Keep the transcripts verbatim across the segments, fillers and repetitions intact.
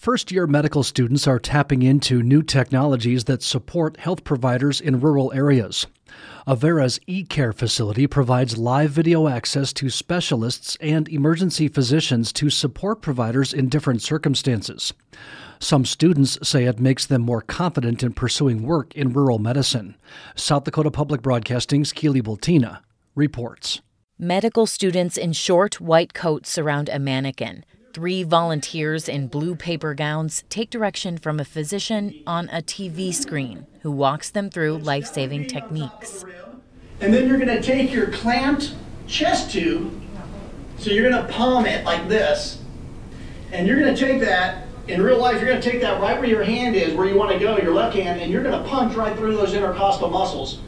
First-year medical students are tapping into new technologies that support health providers in rural areas. Avera's eCare facility provides live video access to specialists and emergency physicians to support providers in different circumstances. Some students say it makes them more confident in pursuing work in rural medicine. South Dakota Public Broadcasting's Keely Bultina reports. Medical students in short white coats surround a mannequin. Three volunteers in blue paper gowns take direction from a physician on a T V screen who walks them through life-saving techniques. And then you're going to take your clamped chest tube, so you're going to palm it like this, and you're going to take that, in real life, you're going to take that right where your hand is, where you want to go, your left hand, and you're going to punch right through those intercostal muscles.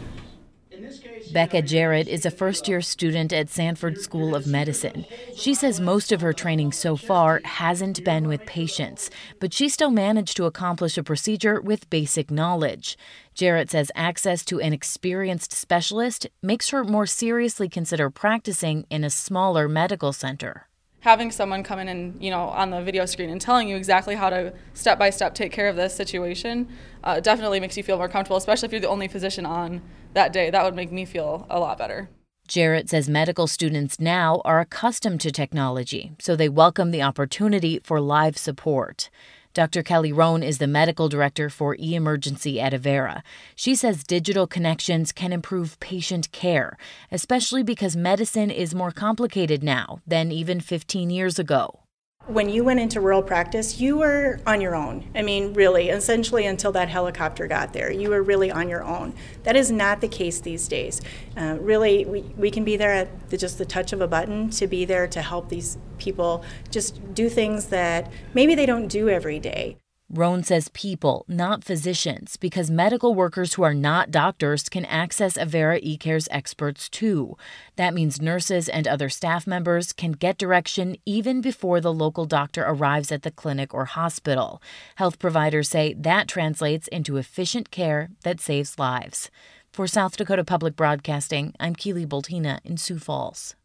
Becca Jarrett is a first-year student at Sanford School of Medicine. She says most of her training so far hasn't been with patients, but she still managed to accomplish a procedure with basic knowledge. Jarrett says access to an experienced specialist makes her more seriously consider practicing in a smaller medical center. Having someone come in and, you know, on the video screen and telling you exactly how to step-by-step take care of this situation uh, definitely makes you feel more comfortable, especially if you're the only physician on that day. That would make me feel a lot better. Jarrett says medical students now are accustomed to technology, so they welcome the opportunity for live support. Doctor Kelly Roan is the medical director for eMergency at Avera. She says digital connections can improve patient care, especially because medicine is more complicated now than even fifteen years ago. When you went into rural practice, you were on your own. I mean, really, essentially until that helicopter got there, you were really on your own. That is not the case these days. Uh, really, we, we can be there at the, just the touch of a button to be there to help these people just do things that maybe they don't do every day. Roan says people, not physicians, because medical workers who are not doctors can access Avera eCare's experts too. That means nurses and other staff members can get direction even before the local doctor arrives at the clinic or hospital. Health providers say that translates into efficient care that saves lives. For South Dakota Public Broadcasting, I'm Keely Bultina in Sioux Falls.